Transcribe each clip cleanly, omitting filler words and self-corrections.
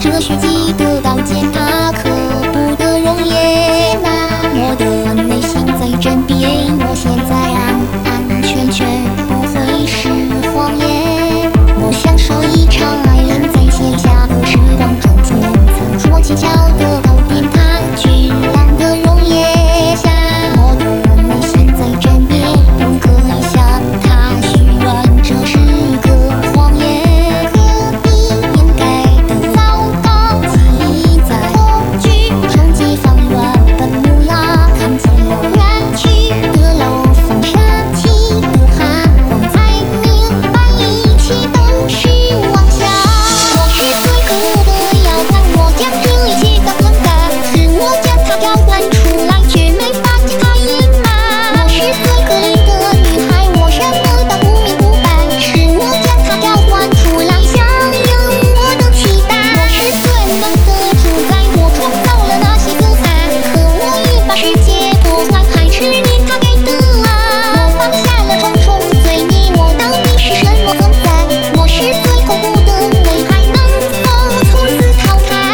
这虚极得到践踏，可不得容颜。我的内心在争辩，我现在安安全全，不会是谎言。我享受一场爱恋在线下的时光中间，曾说轻巧的告别他巨浪的容颜下，我的内心在争辩，不可以向他许愿，这是个谎言。何必掩盖的糟糕记在恐惧中解放原本模样，看见了远去的楼房升起的寒光，才明白一切都是妄想。我是最可恶的妖怪，我将这一切都吞干，是我将它调换出来，却没发现它隐瞒。我是最可怜的女孩，我什么都不明不白，是我将它调换出来，响应我的期待。我是最棒的主宰，我创造了那些歌赛，可我已把世界破坏，还是你他给的爱。我放下了重重罪孽，我到底是什么存在？我是最恐怖的女孩，能否从此淘汰？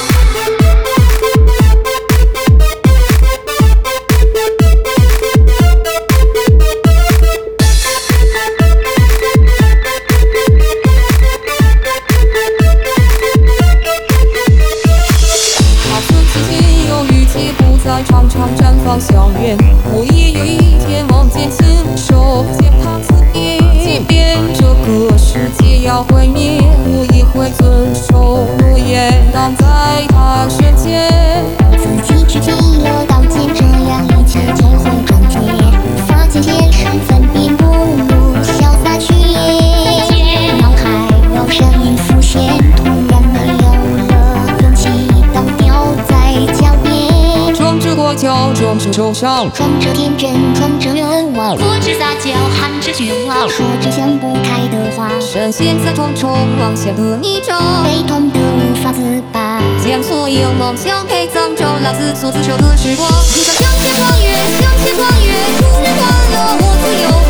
好似奇迹有雨季不再常常绽放香艳，我已有一天梦见亲手践踏自己，即便这个世界要毁灭，我也会遵守诺言，挡在他身前。 自己举起了刀剑，这样一切就会终结。发现现实分辨不如潇洒去演，脑海有声音浮现，突然没有了勇气，倒掉在脚边。 装着跺脚，装着受伤， 装着天真，装着愿望， 哭着撒娇，喊着绝望， 说着想不开的话， 深陷在重重妄想的泥沼， 悲痛的无法自拔。 将所有梦想陪葬，照亮自作自受的时光。你想向前跨越，向前跨越，突然断了我自由。